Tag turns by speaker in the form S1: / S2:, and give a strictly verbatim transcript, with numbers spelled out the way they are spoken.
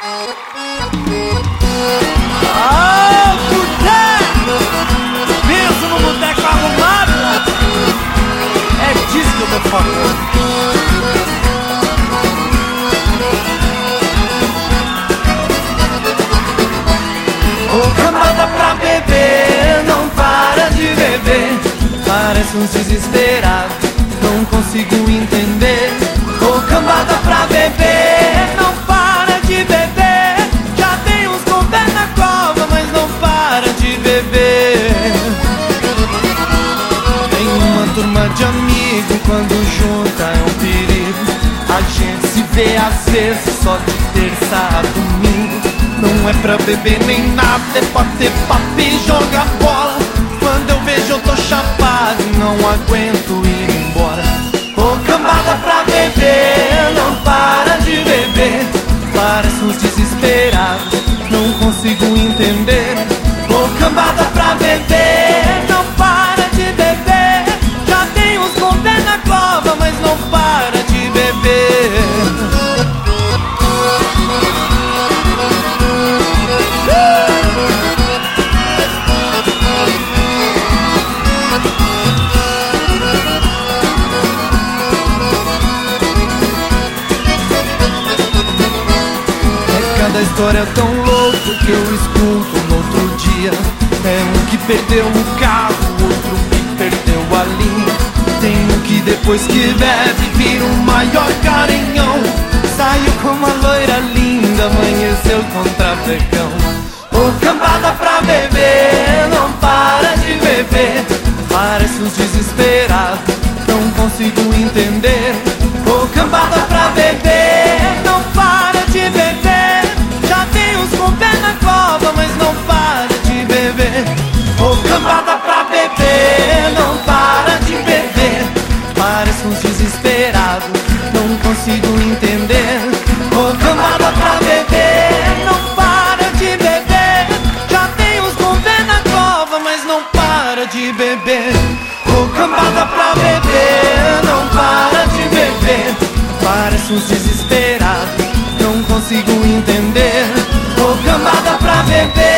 S1: Ah, boteco! Pensa no boteco arrumado. É disso que eu tô falando.
S2: Ô cambada pra beber, não para de beber. Parece uns desesperados, não consigo entender. Ô cambada pra beber, não para de beber. Já tem uns com pé na cova, mas não para de beber. Tem uma turma de amigos, quando junta é um perigo. A gente se vê às vezes só de terça a domingo. Não é pra beber nem nada, é pra ter papo e jogar bola. Quando eu vejo eu tô chapado, não aguento ir embora. Ô cambada pra beber, não para de beber. Parece uns desesperados, não consigo entender. Ô cambada pra beber, não para de beber. Já tem uns com pé na cova, mas não para de beber. Cada história tão louca que eu escuto no outro dia. É um que perdeu o carro, outro que perdeu a linha. Tem um que depois que bebe vira o maior carinhão. Saiu com uma loira linda, amanheceu com trapecão. Ô cambada pra beber, não para de beber. Parece uns desesperados, não consigo entender. Ô cambada pra beber, não para de beber. Já tem uns com pé na cova, mas não para de beber. Ô cambada pra beber, não para de beber. Parece uns desesperados, não consigo entender. Ô cambada pra beber, não para de beber. Já tem uns com pé na cova, mas não para de beber. Ô cambada pra beber, não para de beber. Parece uns desesperados, não consigo entender. Ô cambada pra beber.